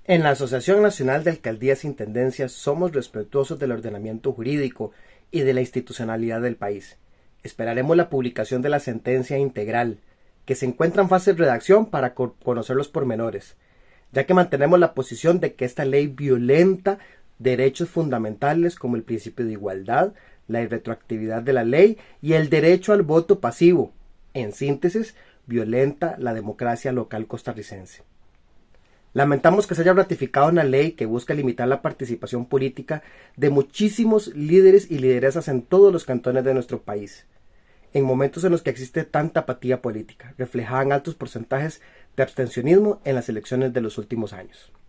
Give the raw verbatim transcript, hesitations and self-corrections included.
En la Asociación Nacional de Alcaldías e Intendencias somos respetuosos del ordenamiento jurídico y de la institucionalidad del país. Esperaremos la publicación de la sentencia integral, que se encuentra en fase de redacción para conocer los pormenores, ya que mantenemos la posición de que esta ley violenta derechos fundamentales como el principio de igualdad, la irretroactividad de la ley y el derecho al voto pasivo. En síntesis, violenta la democracia local costarricense. Lamentamos que se haya ratificado una ley que busca limitar la participación política de muchísimos líderes y lideresas en todos los cantones de nuestro país, en momentos en los que existe tanta apatía política, reflejada en altos porcentajes de abstencionismo en las elecciones de los últimos años.